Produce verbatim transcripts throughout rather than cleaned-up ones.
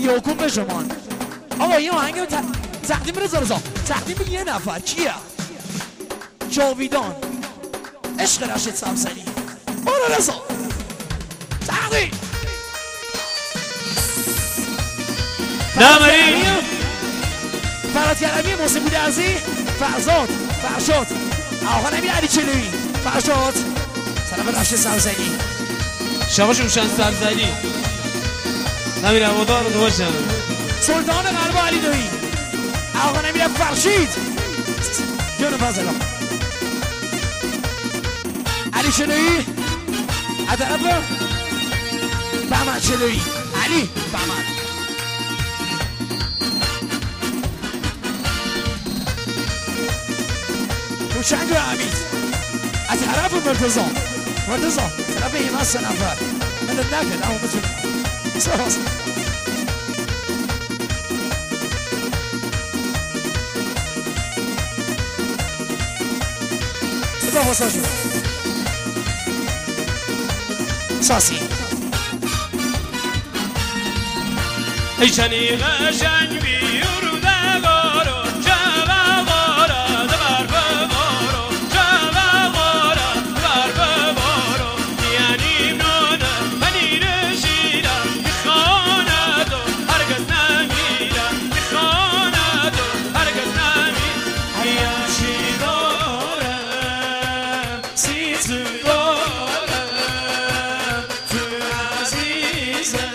دیوکون به شما. آقا این آهنگ رو تقدیم رضا رضا تقدیم به یه نفر کیه؟ جاویدان عشق رشید سبزنی. برو رضا تقدیم نمری فراد کرمی، محسن بودرزی، فرزاد، فرشاد، آقا نمیر علی چلویی، فرشاد سلام رشید سبزنی. شما شوشن سبزنی نمیر هوادار رو باشم. سلطان قلب علی دویی، آقا نمیر فرشید جون فضلا، علی چلویی عطرف بهمن چلویی، علی بهمن روشنگ و حمید از طرف مرتضا مرتضا طرف ایمان سه نفر مدد نکرد اما بتونه سراز صدا واسه شد ساسی ای چنی قشنگ بیور دگارو جوا غارا دبر ببارو جوا غارا دبر ببارو یعنی نونه منی رشیدم میخواند و هرگز نمیرم میخواند و هرگز نمیرم هیا چی دارم سیزو دارم تو عزیزم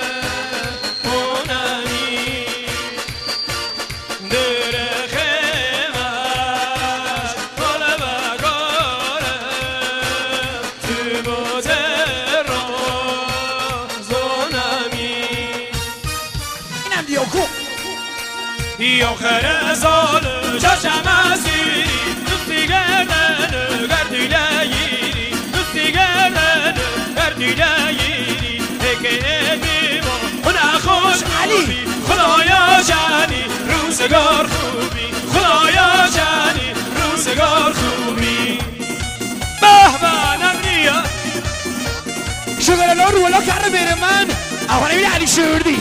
یا خیر سال چشم اسیری دوستی گردن گردیله گیری دوستی گردن گردیله گیری اگه بیما خدا خوش خوبی خدایا جانی روزگار خوبی خدایا جانی روزگار خوبی به به نمریا شغل رو ولا کرده بره من آقا نبید علی شردی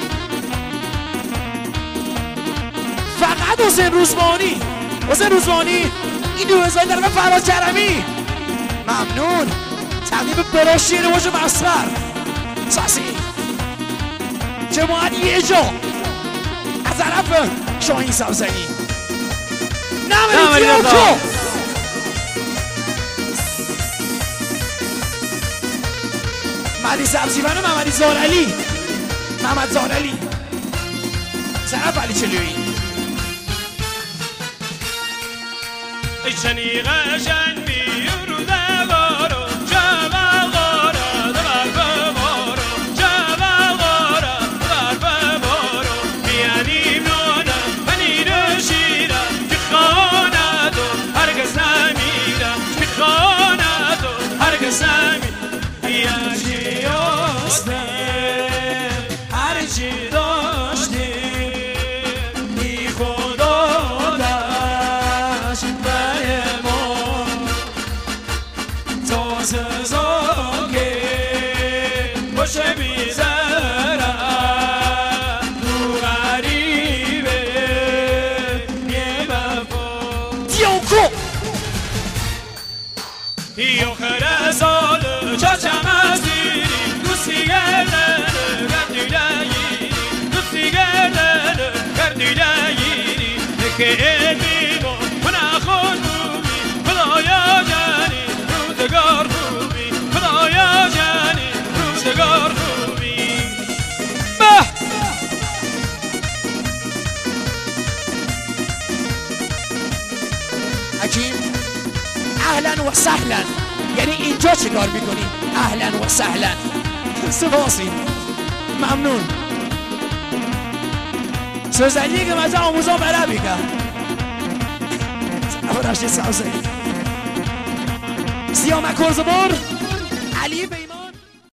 فقط حسین روزبانی حسین روزبانی این دو هزار در من فراد کرمی ممنون تقدیم براش شیره باشه مصفر ساسی جماعت یه جا از طرف شاهین سبزنی نمری دیوکو مهدی سبزیون و محمدی زارعلی محمد زارعلی طرف علی چلویی ای چنی قشنگ بیور دگارو جوا غارا دبر ببارو جوا غارا دبر ببارو میانیم نونم منی رشیدم میخواند و هرگز نمیرم میخواند و هرگز نمیرم یکی هستم هرچی داشتیم بی خدا باشه میذارم تو غریبه یه وفا دیوکو یا خیر سال چشم اسیری دوستی گردن گردیله گیری دوستی گردن گردیله گیری که بیما خونه خوش خوبی خدایا جانی روزگار خوبی خدایا جانی روزگار خوبی به حکیم اهلا و سهلا یعنی اینجا چه کار میکنی؟ اهلا و سهلا سپاسی ممنون سوزنی که مزه آموزان بره بگم اما رشته سازه سیاه مکرزبار علی بین